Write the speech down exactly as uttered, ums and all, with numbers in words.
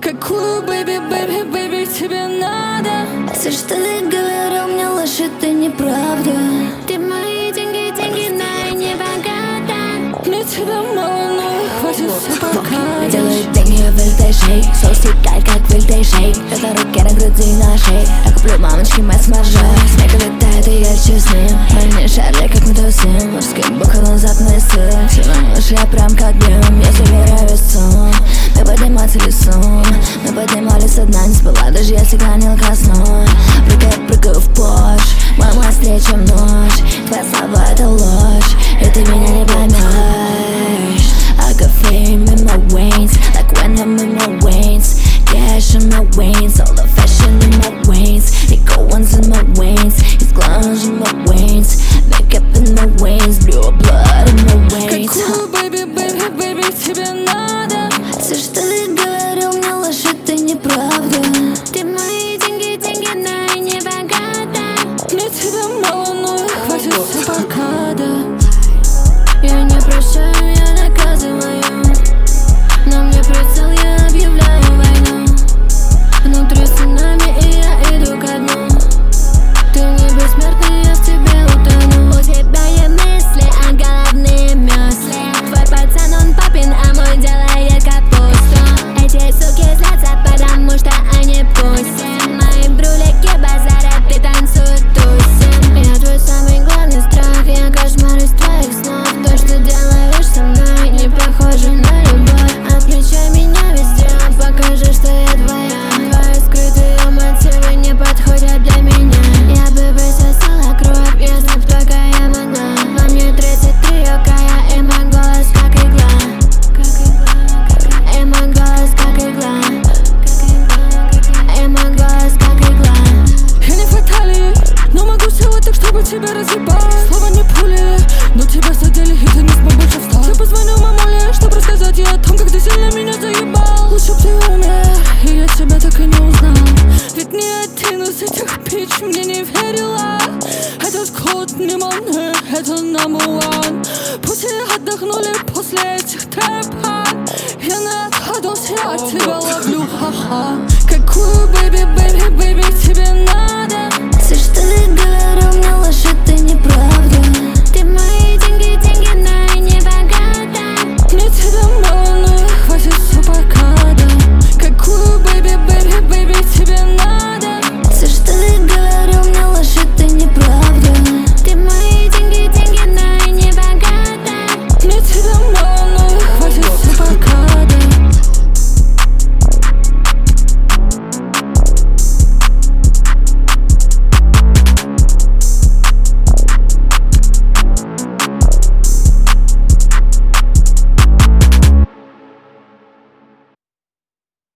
Какую, бэйби, бэйби, бэйби, тебе надо? Все, что ты говорил мне, ложь, это неправда. Ты мои деньги, деньги, но я не богата. Мне тебя мало, но хватит все пока. Делаю деньги в эл шейк, соус текает, как в эл шейк. Это руки на груди, на шее. Я куплю мамочки, мать смажу. Снег летает, и я лечу с ним. Мы не шарли, как мы тусим. Мужским бокалом запнысы. Сегодня лишь я прям как дым. Я забираю весь сон. Мы подниматься лесом. Мы поднимались со дна, не спала, даже если клонил ко сну. Прыгаю, прыгаю в Порш. Мама, встреча ночь. Твои слова это ложь, и ты меня не поймешь. I got fame in my veins, like when I'm in my veins. Cash in my veins, all the fashion in my veins. Nickel ones in my veins, it's glands in my veins. Makeup in my veins, blue blood in my veins. Какую, baby, baby, baby, тебе надо? Все, что ты говорил мне, ложь, это неправда. Ты мои деньги, деньги, но я не богата. Мне тебя мало, но хватит все пока, да. Я не прощаю, я наказываю. На мне прицел, я объявляю войну. Внутри цунами, и я иду ко дну. Ты не бессмертный, я в тебе утону. У тебя есть мысли, а головные мёсли. Твой пацан, он папин, а мой делает капусту. Эти суки злятся, потому что они пуси. Мои брюлики базарят, ты танцуй тусим. Я твой самый главный страх, я кошмар из твоих снов. То, что делаешь со мной, не похоже на любовь. Отмечай меня везде, покажи, что я твоя. Твои скрытые мотивы не подходят для меня. Я бы высосала кровь, если б только я могла. Во мне тридцать три окая, и мой голос как игла. И мой голос как игла. И мой голос как игла. Я не фатали, но могу сделать так, чтобы тебя разъебать. Слова не пули, но тебя задели, и ты не смог больше встать. Я позвонил мамуле, чтобы рассказать ей о том, как ты сильно меня заебал. Лучше б ты умер, и я тебя так и не узнал. Ведь ни один из этих пич мне не верила. Этот код не монэ, это number one. Пусть и отдохнули после этих трэпа. Я на отходос, я тебя ловлю, ха-ха.